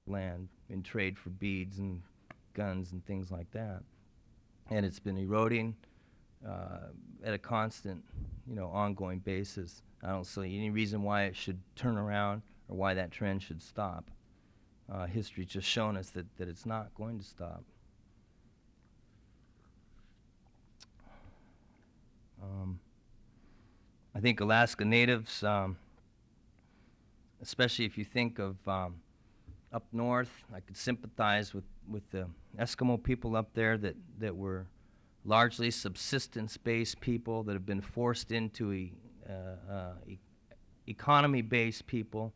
land in trade for beads and guns and things like that. And it's been eroding at a constant, ongoing basis. I don't see any reason why it should turn around or why that trend should stop. History's just shown us that it's not going to stop. I think Alaska Natives, especially if you think of up north, I could sympathize with the Eskimo people up there that were largely subsistence-based people that have been forced into economy-based people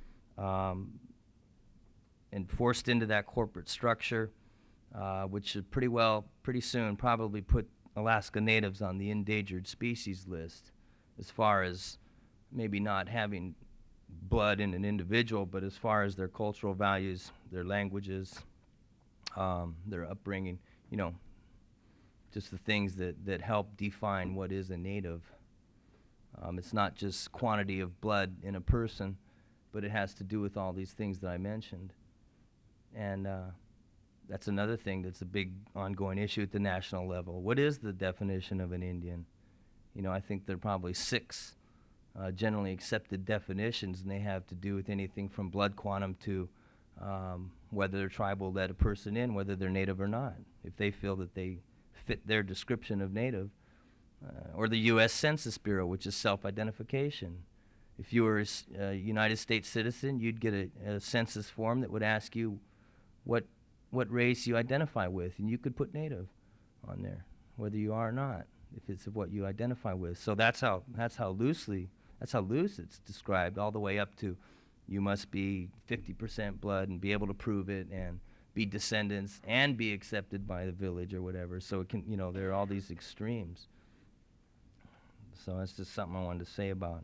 and forced into that corporate structure, which should pretty soon probably put Alaska Natives on the endangered species list as far as maybe not having blood in an individual, but as far as their cultural values, their languages, their upbringing, just the things that help define what is a native. It's not just quantity of blood in a person, but it has to do with all these things that I mentioned. And that's another thing that's a big ongoing issue at the national level. What is the definition of an Indian? I think there are probably 6 generally accepted definitions, and they have to do with anything from blood quantum to whether they're tribal let a person in, whether they're native or not, if they feel that they fit their description of native. Or the U.S. Census Bureau, which is self-identification. If you were a United States citizen, you'd get a census form that would ask you what race you identify with, and you could put native on there, whether you are or not, if it's what you identify with. So that's how loose it's described, all the way up to you must be 50% blood and be able to prove it and be descendants and be accepted by the village or whatever. So it can, there are all these extremes. So that's just something I wanted to say about,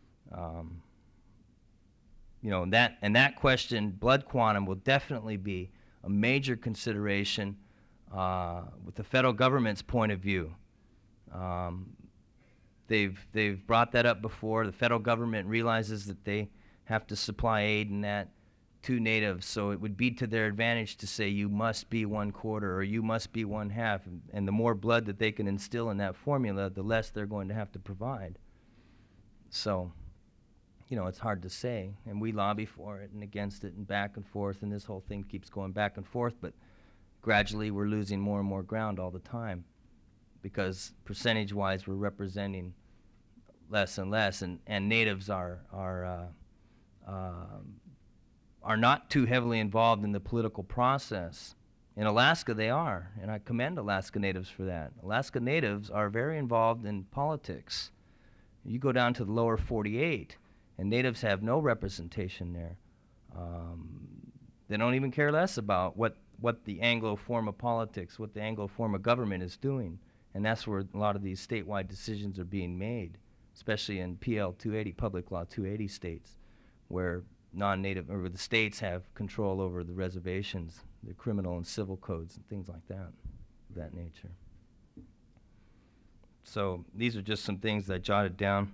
that question, blood quantum, will definitely be a major consideration with the federal government's point of view. They've brought that up before. The federal government realizes that they have to supply aid in that to natives, so it would be to their advantage to say you must be 1/4 or you must be 1/2, and the more blood that they can instill in that formula, the less they're going to have to provide. So, it's hard to say, and we lobby for it and against it and back and forth, and this whole thing keeps going back and forth, but gradually we're losing more and more ground all the time because percentage-wise we're representing less and less, and natives are not too heavily involved in the political process. In Alaska, they are, and I commend Alaska Natives for that. Alaska Natives are very involved in politics. You go down to the lower 48, and Natives have no representation there. They don't even care less about what the Anglo form of politics, what the Anglo form of government is doing, and that's where a lot of these statewide decisions are being made, especially in PL 280, Public Law 280 states, where non-native, or the states have control over the reservations, the criminal and civil codes and things like that, of that nature. So these are just some things that I jotted down.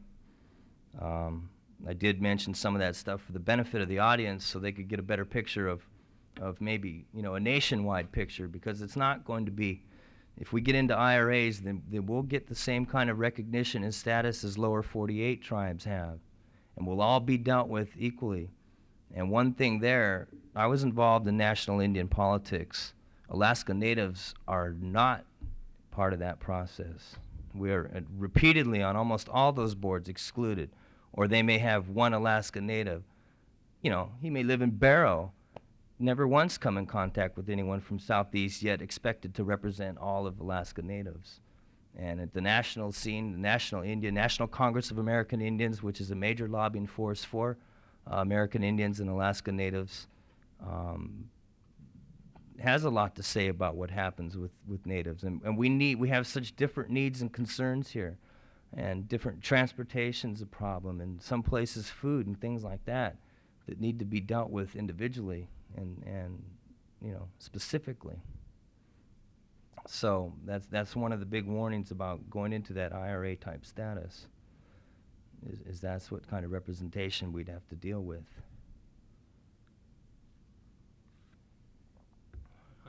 I did mention some of that stuff for the benefit of the audience so they could get a better picture of maybe, a nationwide picture, because it's not going to be, if we get into IRAs, then we'll get the same kind of recognition and status as lower 48 tribes have, and we'll all be dealt with equally. And one thing there, I was involved in national Indian politics. Alaska Natives are not part of that process. We are repeatedly on almost all those boards excluded, or they may have one Alaska Native. He may live in Barrow, never once come in contact with anyone from Southeast, yet expected to represent all of Alaska Natives. And at the national scene, the National Congress of American Indians, which is a major lobbying force for American Indians and Alaska Natives, has a lot to say about what happens with natives. And we have such different needs and concerns here, and different transportation's a problem, and some places food and things like that need to be dealt with individually and specifically. So that's one of the big warnings about going into that IRA type status, is that's what kind of representation we'd have to deal with.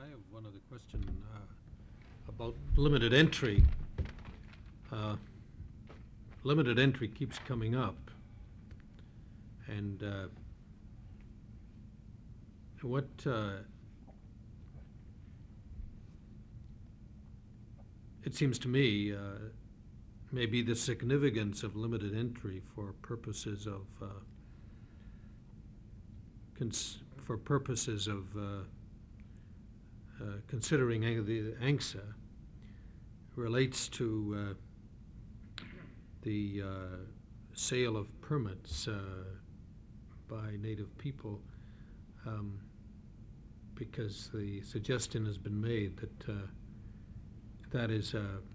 I have one other question about limited entry. Uh, Limited entry keeps coming up, and what it seems to me may be the significance of limited entry for purposes of considering the ANCSA relates to the sale of permits by Native people, because the suggestion has been made that that is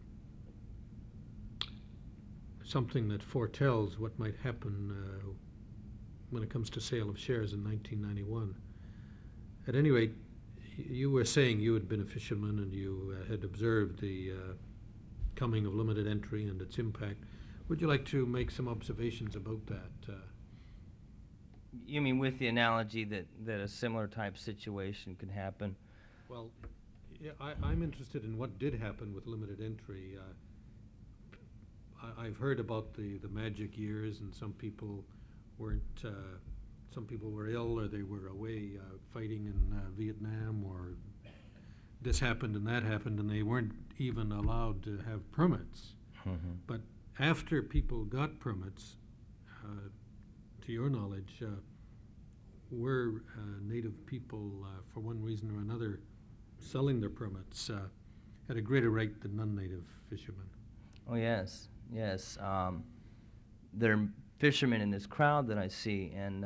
something that foretells what might happen when it comes to sale of shares in 1991. At any rate, you were saying you had been a fisherman and you had observed the coming of limited entry and its impact. Would you like to make some observations about that? You mean with the analogy that a similar type situation could happen? Well, yeah, I'm interested in what did happen with limited entry. I've heard about the magic years, and some people weren't. Some people were ill, or they were away fighting in Vietnam, or this happened and that happened, and they weren't even allowed to have permits. Mm-hmm. But after people got permits, to your knowledge, were Native people, for one reason or another, selling their permits at a greater rate than non-Native fishermen? Oh, yes, yes. There are fishermen in this crowd that I see, and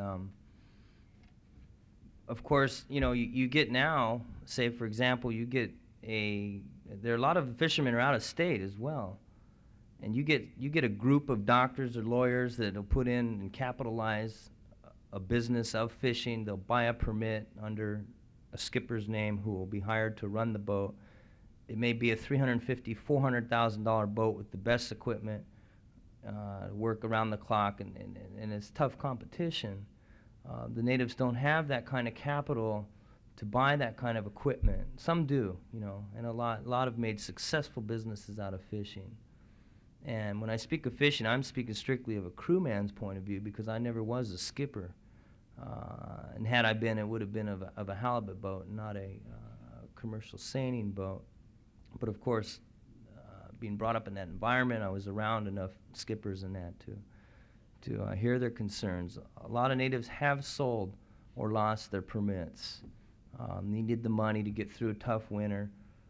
of course, you get now, say for example, there are a lot of fishermen are out of state as well. And you get a group of doctors or lawyers that will put in and capitalize a business of fishing. They'll buy a permit under a skipper's name who will be hired to run the boat. It may be a $350,000, $400,000 boat with the best equipment, work around the clock, and it's tough competition. The natives don't have that kind of capital to buy that kind of equipment. Some do, and a lot have made successful businesses out of fishing. And when I speak of fishing, I'm speaking strictly of a crewman's point of view, because I never was a skipper. And had I been, it would have been of a halibut boat, not a commercial seining boat. But of course, being brought up in that environment, I was around enough skippers in that to hear their concerns. A lot of natives have sold or lost their permits. Needed the money to get through a tough winter.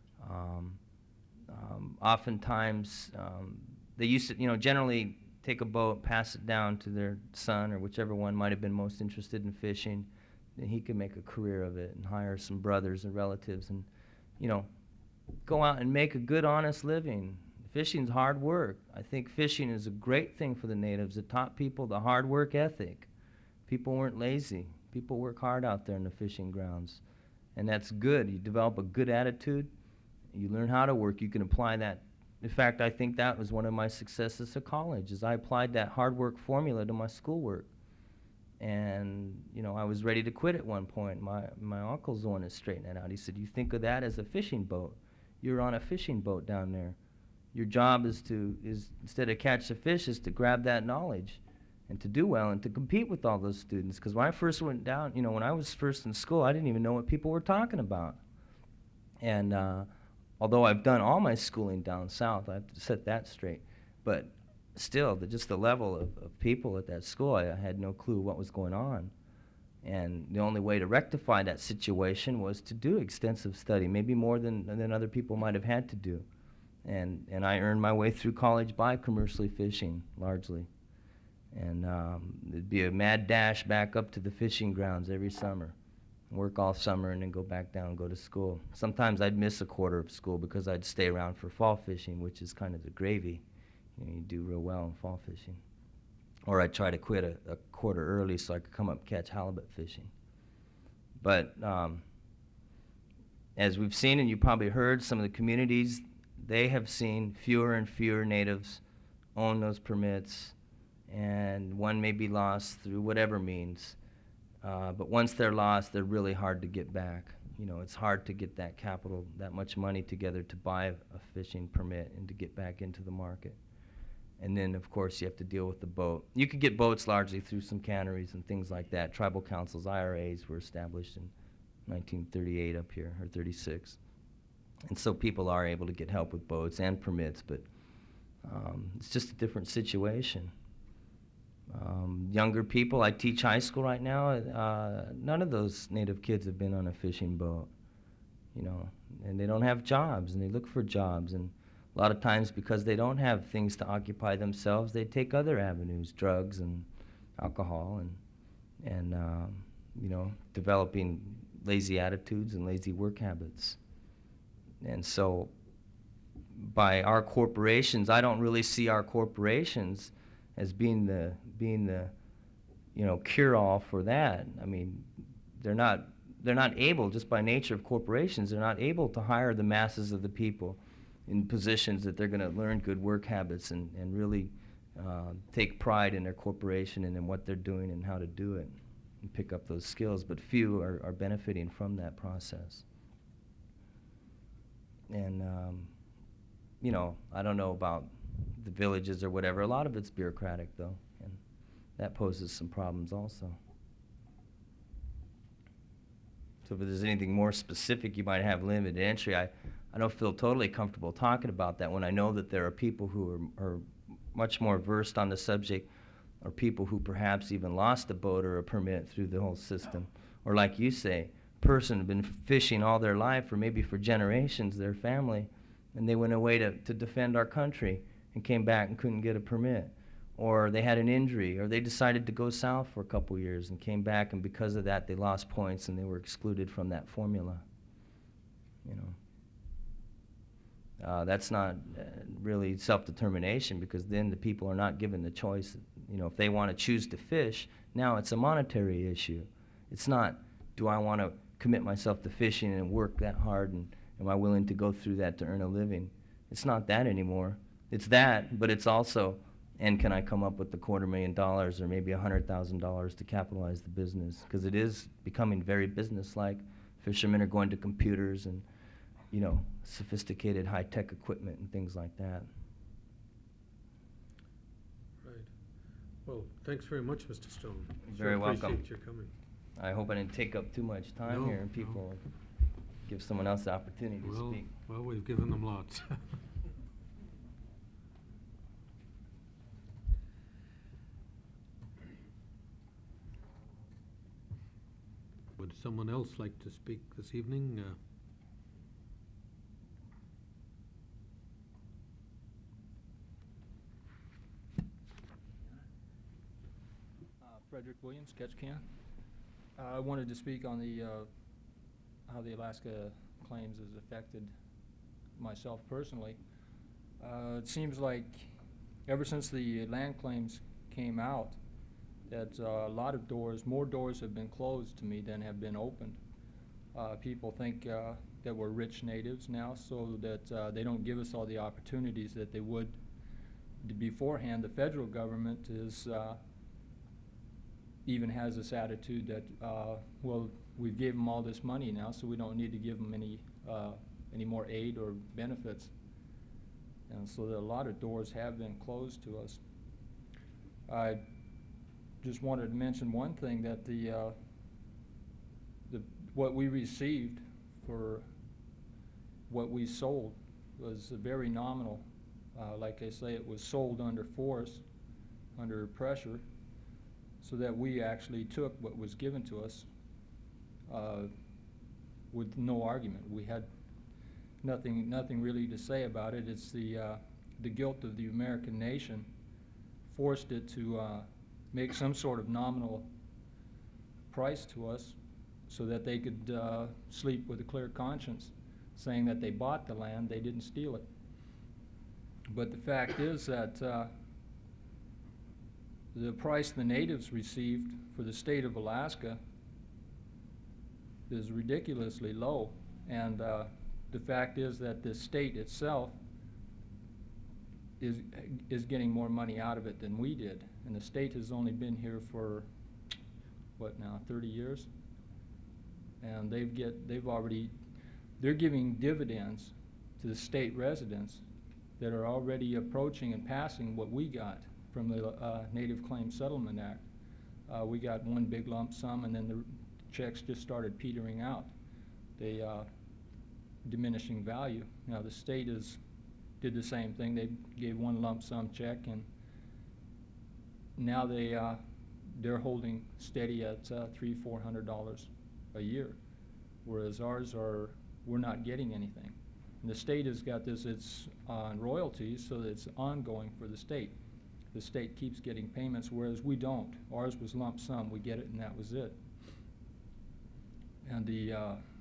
Oftentimes, they used to, generally take a boat, pass it down to their son or whichever one might have been most interested in fishing, and he could make a career of it and hire some brothers and relatives and, go out and make a good, honest living. Fishing's hard work. I think fishing is a great thing for the natives. It taught people the hard work ethic. People weren't lazy. People work hard out there in the fishing grounds, and that's good. You develop a good attitude. You learn how to work. You can apply that. In fact, I think that was one of my successes at college, is I applied that hard work formula to my schoolwork. And, I was ready to quit at one point. My uncle's the one that straightened that out. He said, you think of that as a fishing boat. You're on a fishing boat down there. Your job is instead of catch the fish, is to grab that knowledge and to do well and to compete with all those students. Because when I first went down, when I was first in school, I didn't even know what people were talking about. And although I've done all my schooling down south, I have to set that straight. But still, just the level of people at that school, I had no clue what was going on. And the only way to rectify that situation was to do extensive study, maybe more than other people might have had to do. And I earned my way through college by commercially fishing, largely. And it'd be a mad dash back up to the fishing grounds every summer. Work all summer and then go back down and go to school. Sometimes I'd miss a quarter of school because I'd stay around for fall fishing, which is kind of the gravy. You do real well in fall fishing. Or I'd try to quit a quarter early so I could come up and catch halibut fishing. But as we've seen, and you probably heard, some of the communities, they have seen fewer and fewer natives own those permits, and one may be lost through whatever means. But once they're lost, they're really hard to get back. you know, it's hard to get that capital, that much money together to buy a fishing permit and to get back into the market. And then, of course, you have to deal with the boat. You could get boats largely through some canneries and things like that. Tribal councils, IRAs, were established in 1938 up here, or 36. And so people are able to get help with boats and permits, but it's just a different situation. Younger people, I teach high school right now, none of those Native kids have been on a fishing boat, you know, and they don't have jobs, and they look for jobs, and a lot of times because they don't have things to occupy themselves, they take other avenues, drugs and alcohol, and you know, developing lazy attitudes and lazy work habits. And so by our corporations, I don't really see our corporations as being the you know, cure-all for that. I mean, they're not able, just by nature of corporations, they're not able to hire the masses of the people in positions that they're going to learn good work habits and really take pride in their corporation and in what they're doing and how to do it and pick up those skills. But few are benefiting from that process. And you know, I don't know about the villages or whatever. A lot of it's bureaucratic, though, and that poses some problems also. So if there's anything more specific you might have limited entry, I don't feel totally comfortable talking about that when I know that there are people who are much more versed on the subject, or people who perhaps even lost a boat or a permit through the whole system. Or like you say, a person had been fishing all their life, or maybe for generations, their family, and they went away to defend our country and came back and couldn't get a permit. Or they had an injury, or they decided to go south for a couple years and came back, and because of that they lost points and they were excluded from that formula. You know, that's not really self-determination, because then the people are not given the choice. You know, if they want to choose to fish, now it's a monetary issue. It's not, do I want to commit myself to fishing and work that hard, and am I willing to go through that to earn a living? It's not that anymore. It's that, but it's also, and can I come up with the $250,000 or maybe $100,000 to capitalize the business? Because it is becoming very business-like. Fishermen are going to computers and, you know, sophisticated high-tech equipment and things like that. Right. Well, thanks very much, Mr. Stone. Very welcome. Appreciate your coming. I hope I didn't take up too much time here, and people give someone else the opportunity to speak. Well, we've given them lots. Would someone else like to speak this evening? Frederick Williams, Ketchikan. I wanted to speak on the how the Alaska claims has affected myself personally. It seems like ever since the land claims came out, that a lot of doors, more doors have been closed to me than have been opened. People think that we're rich natives now, so that they don't give us all the opportunities that they would beforehand. The federal government is even has this attitude that, well, we gave them all this money now, so we don't need to give them any more aid or benefits. And so that a lot of doors have been closed to us. I just wanted to mention one thing, that what we received for what we sold was very nominal. Like I say, it was sold under force, under pressure, so that we actually took what was given to us with no argument. We had nothing really to say about it. It's the guilt of the American nation forced it to make some sort of nominal price to us so that they could sleep with a clear conscience, saying that they bought the land, they didn't steal it. But the fact is that the price the natives received for the state of Alaska is ridiculously low, and the fact is that the state itself is getting more money out of it than we did, and the state has only been here for what now, 30 years, And they're giving dividends to the state residents that are already approaching and passing what we got from the Native Claims Settlement Act. We got one big lump sum, and then the checks just started petering out. They diminishing value. Now the state did the same thing. They gave one lump sum check, and now they're holding steady at $300-400 a year, whereas ours we're not getting anything. And the state has got this, it's on royalties, so that it's ongoing for the state. The state keeps getting payments, whereas we don't. Ours was lump sum, we get it and that was it. And the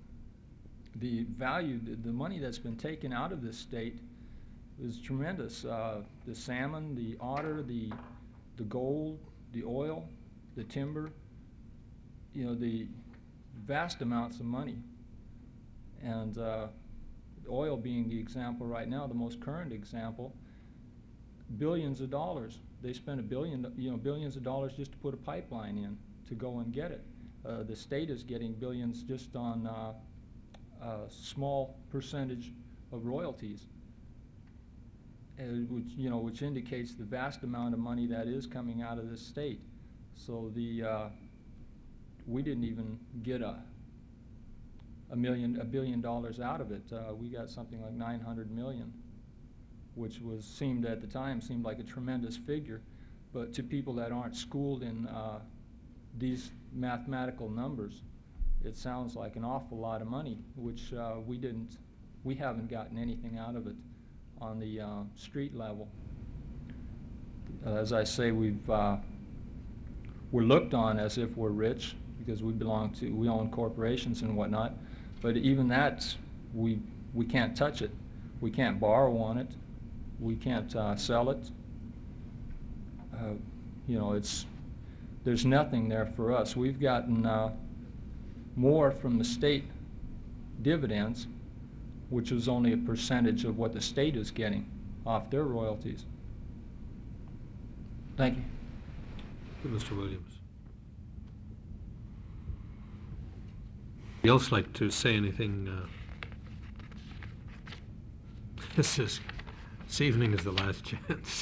value, the money that's been taken out of this state is tremendous. The salmon, the otter, the gold, the oil, the timber, you know, the vast amounts of money. And oil being the example right now, the most current example, billions of dollars. They spent billions of dollars just to put a pipeline in to go and get it. The state is getting billions just on a small percentage of royalties, which indicates the vast amount of money that is coming out of this state. So we didn't even get $1 billion out of it. We got something like 900 million, which seemed at the time like a tremendous figure, but to people that aren't schooled in these mathematical numbers, it sounds like an awful lot of money, which we haven't gotten anything out of it on the street level. As I say, we're looked on as if we're rich because we own corporations and whatnot, but even that, we can't touch it. We can't borrow on it. We can't sell it. There's nothing there for us. We've gotten more from the state dividends, which is only a percentage of what the state is getting off their royalties. Thank you. Thank you, Mr. Williams. Anybody else like to say anything? This evening is the last chance.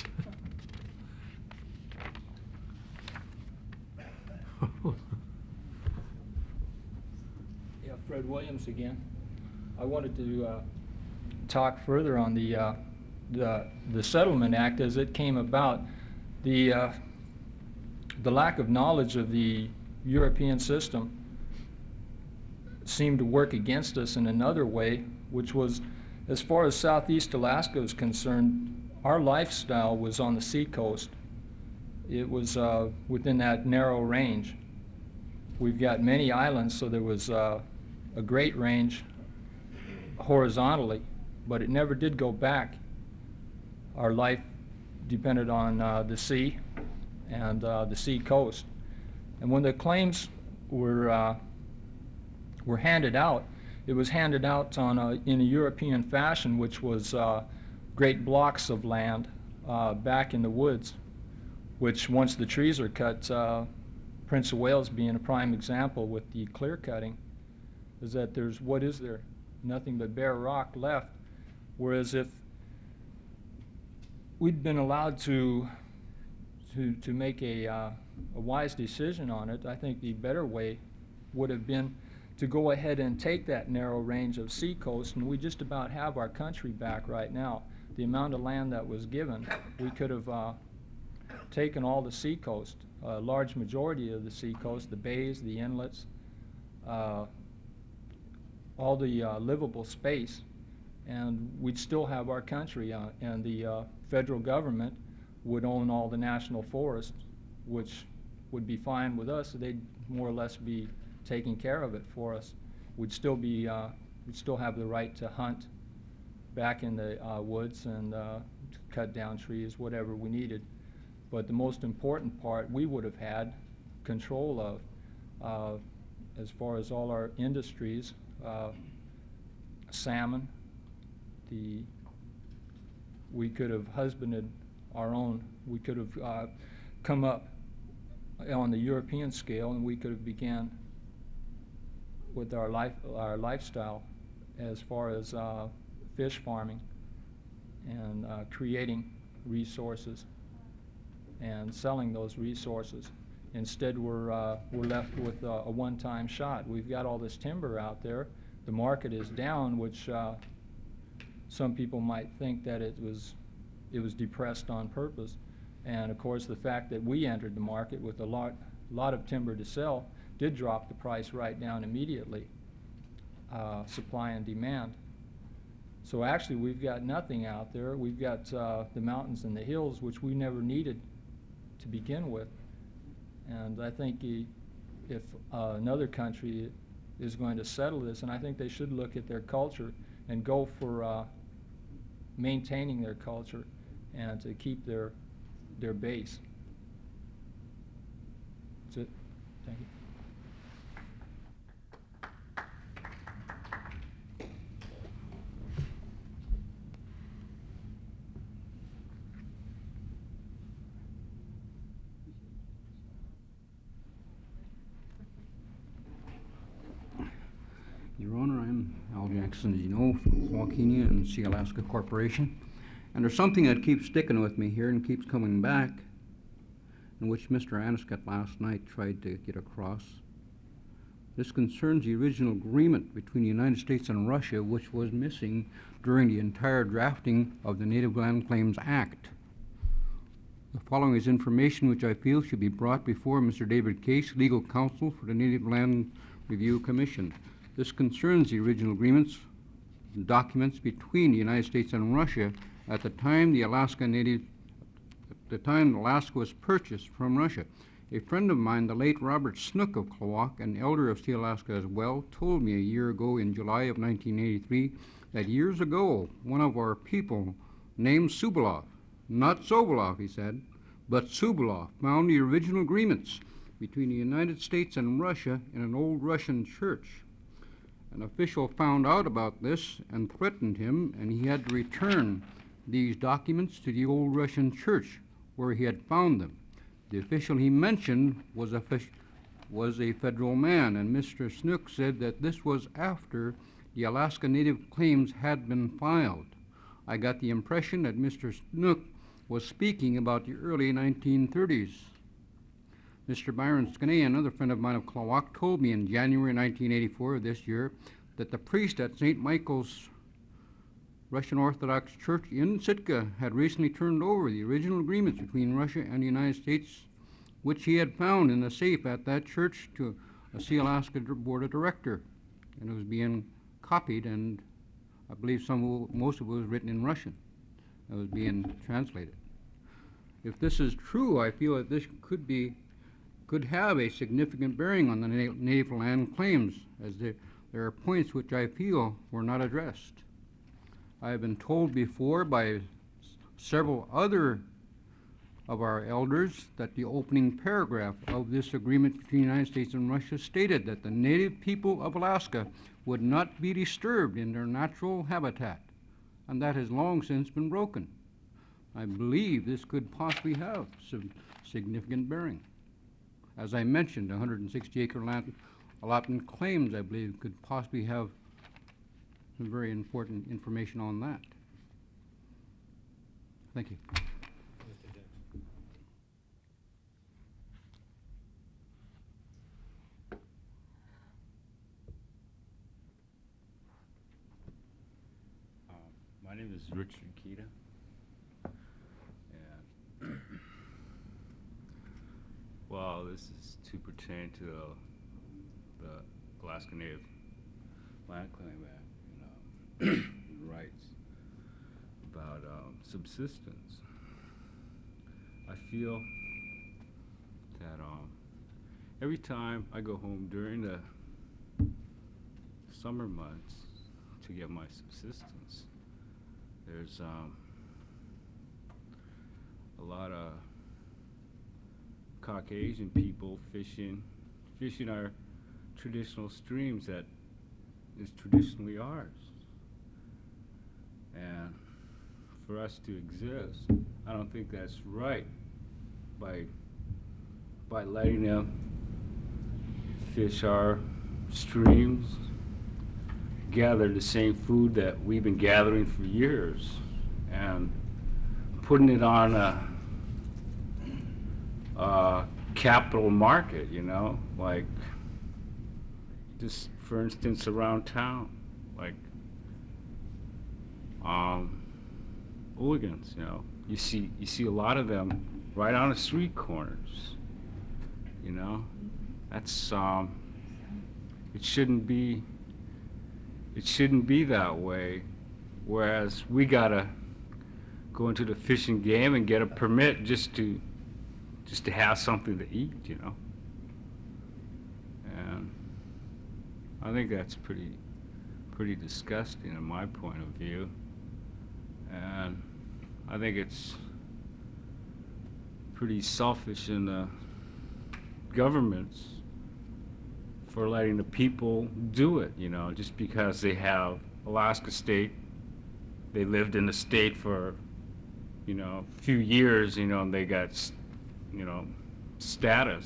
Yeah, Fred Williams again. I wanted to talk further on the Settlement Act as it came about. The lack of knowledge of the European system seemed to work against us in another way, which was, as far as Southeast Alaska is concerned, our lifestyle was on the seacoast. It was within that narrow range. We've got many islands, so there was a great range horizontally, but it never did go back. Our life depended on the sea and the sea coast. And when the claims were handed out, it was handed out in a European fashion, which was great blocks of land back in the woods, which once the trees are cut, Prince of Wales being a prime example with the clear cutting, is that what is there? Nothing but bare rock left. Whereas if we'd been allowed to make a wise decision on it, I think the better way would have been to go ahead and take that narrow range of seacoast, and we just about have our country back right now. The amount of land that was given, we could have taken all the seacoast, a large majority of the seacoast, the bays, the inlets, all the livable space, and we'd still have our country, and the federal government would own all the national forests, which would be fine with us. So they'd more or less be taking care of it for us. We'd still have the right to hunt back in the woods and cut down trees, whatever we needed. But the most important part we would have had control of, as far as all our industries, salmon, we could have husbanded our own. We could have come up on the European scale, and we could have began with our lifestyle as far as fish farming and creating resources and selling those resources. Instead, we're left with a one-time shot. We've got all this timber out there. The market is down, which some people might think that it was depressed on purpose. And of course, the fact that we entered the market with a lot of timber to sell did drop the price right down immediately, supply and demand. So actually, we've got nothing out there. We've got the mountains and the hills, which we never needed to begin with. And I think if another country is going to settle this, and I think they should look at their culture and go for maintaining their culture and to keep their base. That's it. Thank you. Your Honor, I'm Al Jackson, as you know, from Waukeenia and Sealaska Corporation. And there's something that keeps sticking with me here and keeps coming back, in which Mr. Aniscut last night tried to get across. This concerns the original agreement between the United States and Russia, which was missing during the entire drafting of the Native Land Claims Act. The following is information which I feel should be brought before Mr. David Case, legal counsel for the Native Land Review Commission. This concerns the original agreements and documents between the United States and Russia at the time Alaska was purchased from Russia. A friend of mine, the late Robert Snook of Klawock, an elder of Sealaska as well, told me a year ago in July of 1983 that years ago one of our people named Subalov, not Sobolov, he said, but Subalov, found the original agreements between the United States and Russia in an old Russian church. An official found out about this and threatened him, and he had to return these documents to the old Russian church where he had found them. The official he mentioned was a federal man, and Mr. Snook said that this was after the Alaska Native claims had been filed. I got the impression that Mr. Snook was speaking about the early 1930s. Mr. Byron Skanea, another friend of mine of Klawock, told me in January 1984 of this year that the priest at St. Michael's Russian Orthodox Church in Sitka had recently turned over the original agreements between Russia and the United States, which he had found in a safe at that church, to a Sealaska Board of Director. And it was being copied, and I believe most of it was written in Russian. It was being translated. If this is true, I feel that this could have a significant bearing on the native land claims, as there are points which I feel were not addressed. I have been told before by several other of our elders that the opening paragraph of this agreement between the United States and Russia stated that the native people of Alaska would not be disturbed in their natural habitat, and that has long since been broken. I believe this could possibly have some significant bearing. As I mentioned, 160-acre land allotment claims, I believe, could possibly have some very important information on that. Thank you. My name is Richard Kita, and well, this is to pertain to the Alaska Native Land Claim Act, rights about subsistence. I feel that every time I go home during the summer months to get my subsistence, there's a lot of Caucasian people fishing our traditional streams that is traditionally ours. And for us to exist, I don't think that's right by letting them fish our streams, gather the same food that we've been gathering for years, and putting it on a capital market, you know, like just for instance around town, like hooligans, you know, you see a lot of them right on the street corners, you know. That's it shouldn't be that way, whereas we gotta go into the fishing game and get a permit just to have something to eat, you know. And I think that's pretty disgusting in my point of view. And I think it's pretty selfish in the governments for letting the people do it, you know, just because they have Alaska State, they lived in the state for, you know, a few years, you know, and they got, you know, status.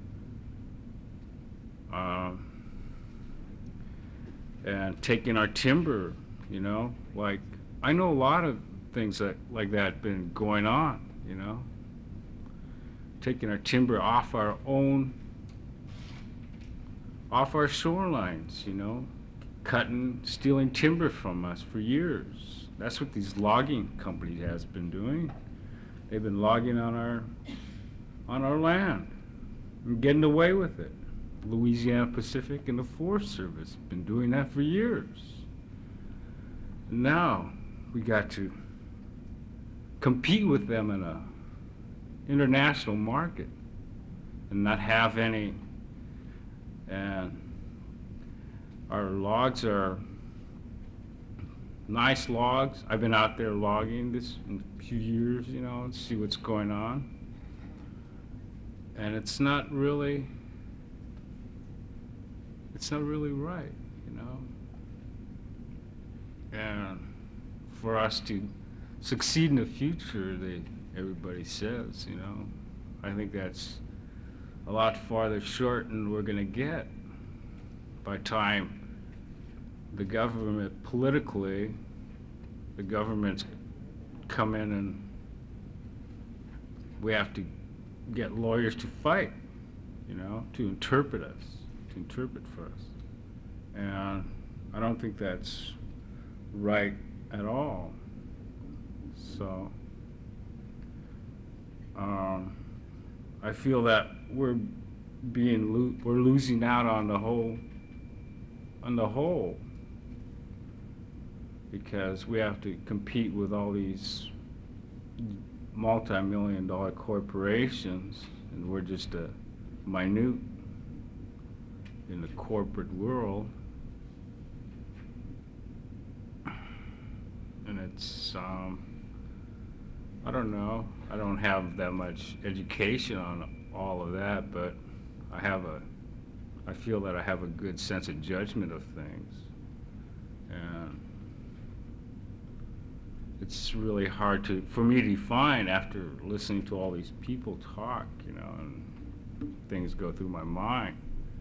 And taking our timber, you know, like, I know a lot of things like that been going on, you know. Taking our timber off our shorelines, you know, stealing timber from us for years. That's what these logging companies has been doing. They've been logging on our land and getting away with it. Louisiana Pacific and the Forest Service have been doing that for years. And now we got to compete with them in a international market and not have any. And our logs are nice logs. I've been out there logging this in a few years, you know, and see what's going on. And it's not really right, you know. And for us to succeed in the future, everybody says, you know, I think that's a lot farther short than we're gonna get by time the government politically, the government's come in and we have to get lawyers to fight, you know, to interpret for us. And I don't think that's right at all. So I feel that we're losing out on the whole, because we have to compete with all these multi-million-dollar corporations, and we're just a minute in the corporate world. And it's I don't know, I don't have that much education on all of that, but I feel that I have a good sense of judgment of things. And it's really hard for me to define after listening to all these people talk, you know, and things go through my mind.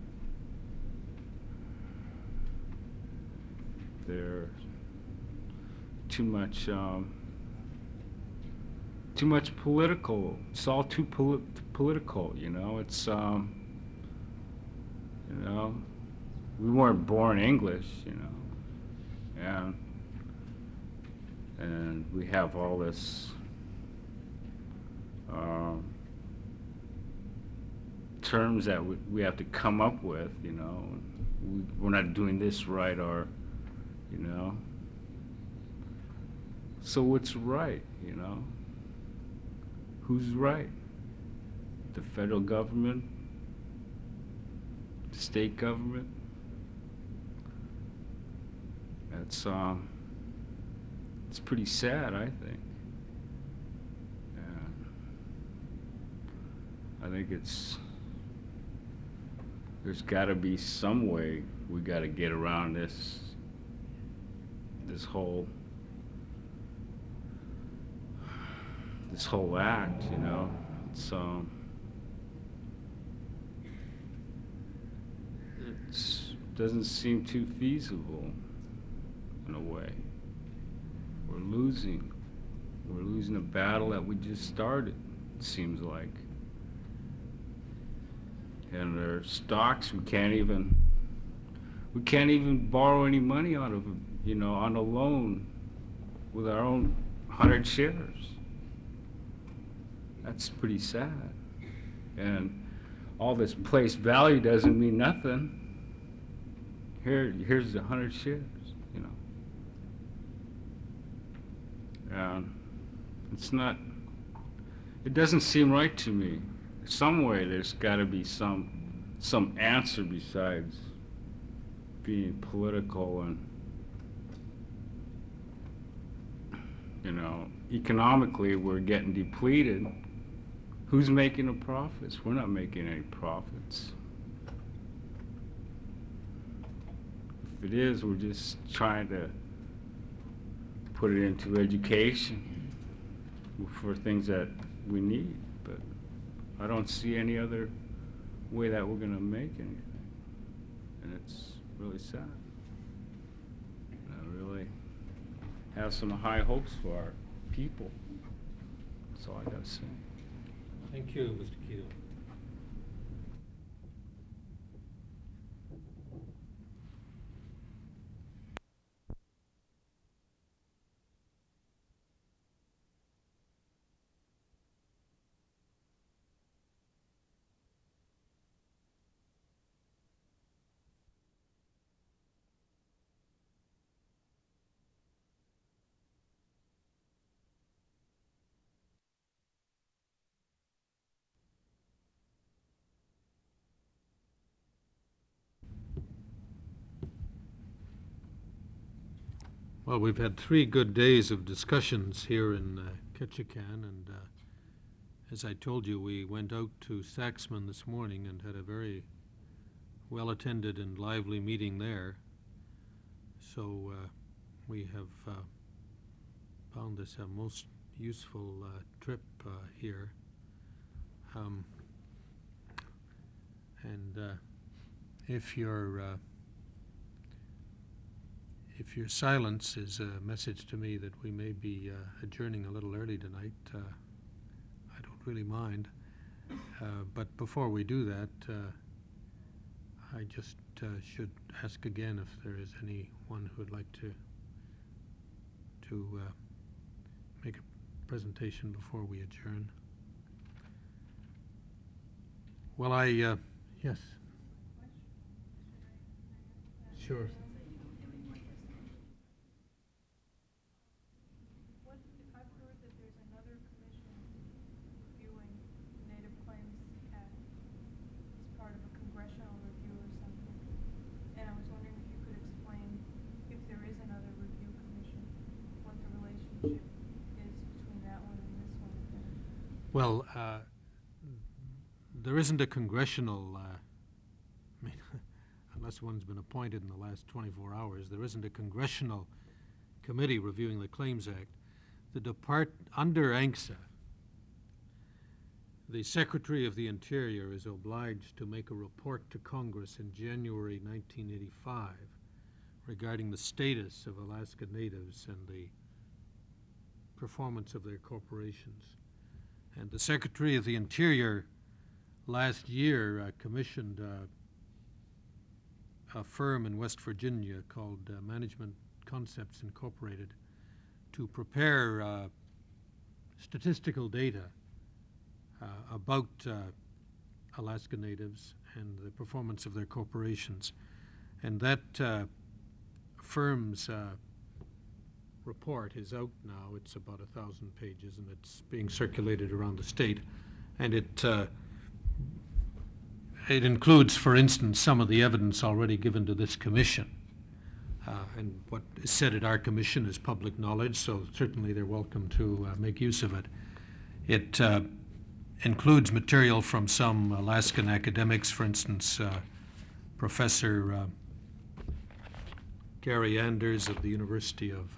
There's too much political. It's all too political, you know. It's you know, we weren't born English, you know, and we have all this terms that we have to come up with, you know. We're not doing this right, or, you know. So what's right, you know? Who's right? The federal government? The state government? It's pretty sad, I think. And I think there's gotta be some way we gotta get around this whole act, you know. It's doesn't seem too feasible in a way. We're losing. We're losing a battle that we just started, it seems like. And our stocks, we can't even borrow any money out of them, you know, on a loan with our own 100 shares. That's pretty sad. And all this place value doesn't mean nothing. Here's 100 shares, you know. And it's not, it doesn't seem right to me. Some way there's got to be some answer besides being political and, you know, economically we're getting depleted. Who's making the profits? We're not making any profits. If it is, we're just trying to put it into education for things that we need, but I don't see any other way that we're going to make anything. And it's really sad. I really have some high hopes for our people. That's all I got to say. Thank you, Mr. Keto. Well, we've had 3 good days of discussions here in Ketchikan, and as I told you, we went out to Saxman this morning and had a very well-attended and lively meeting there. So we have found this a most useful trip here. And if your silence is a message to me that we may be adjourning a little early tonight, I don't really mind. But before we do that, I just should ask again if there is anyone who would like to make a presentation before we adjourn. Well, yes. Sure. I've heard that there's another commission reviewing Native Claims Act as part of a congressional review or something. And I was wondering if you could explain, if there is another review commission, what the relationship is between that one and this one. Well, there isn't a congressional, I mean, unless one's been appointed in the last 24 hours, there isn't a congressional committee reviewing the Claims Act. Under ANCSA, the Secretary of the Interior is obliged to make a report to Congress in January 1985 regarding the status of Alaska Natives and the performance of their corporations. And the Secretary of the Interior last year commissioned a firm in West Virginia called Management Concepts Incorporated to prepare statistical data about Alaska Natives and the performance of their corporations. And that firm's report is out now. It's about 1,000 pages, and it's being circulated around the state. And it includes, for instance, some of the evidence already given to this commission. And what is said at our commission is public knowledge, so certainly they're welcome to make use of it. It includes material from some Alaskan academics, for instance, Professor Gary Anders of the University of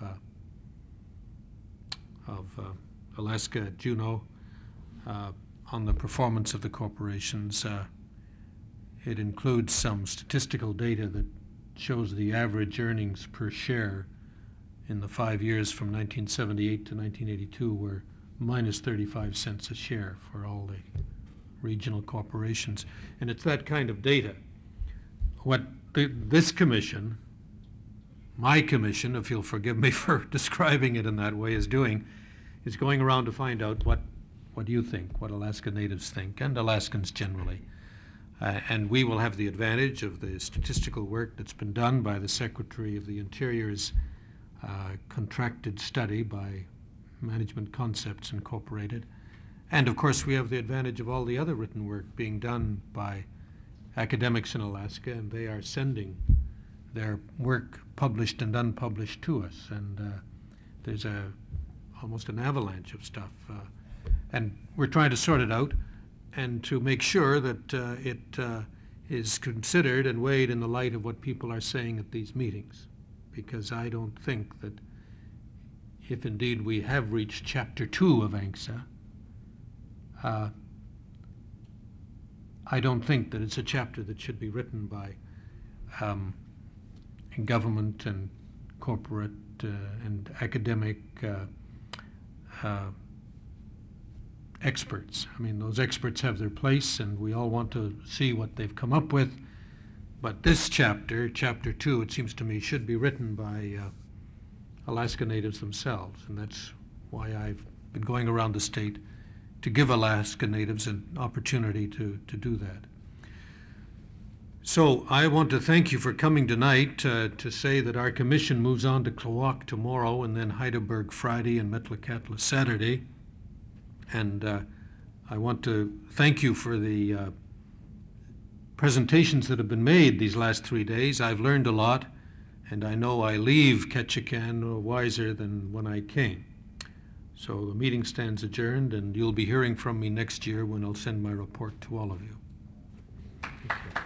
Alaska at Juneau, on the performance of the corporations. It includes some statistical data that shows the average earnings per share in the 5 years from 1978 to 1982 were minus 35 cents a share for all the regional corporations. And it's that kind of data. What this commission, my commission, if you'll forgive me for describing it in that way, is doing, is going around to find out what you think, what Alaska Natives think, and Alaskans generally. And we will have the advantage of the statistical work that's been done by the Secretary of the Interior's contracted study by Management Concepts Incorporated. And of course, we have the advantage of all the other written work being done by academics in Alaska, and they are sending their work published and unpublished to us. And there's almost an avalanche of stuff. And we're trying to sort it out and to make sure that it is considered and weighed in the light of what people are saying at these meetings. Because I don't think that if indeed we have reached Chapter 2 of ANCSA, I don't think that it's a chapter that should be written by government and corporate and academic experts. I mean, those experts have their place, and we all want to see what they've come up with. But this chapter, Chapter 2, it seems to me, should be written by Alaska Natives themselves, and that's why I've been going around the state to give Alaska Natives an opportunity to do that. So I want to thank you for coming tonight to say that our commission moves on to Klawock tomorrow, and then Heidelberg Friday and Metlakatla Saturday. And I want to thank you for the presentations that have been made these last 3 days. I've learned a lot, and I know I leave Ketchikan wiser than when I came. So the meeting stands adjourned, and you'll be hearing from me next year when I'll send my report to all of you. Thank you.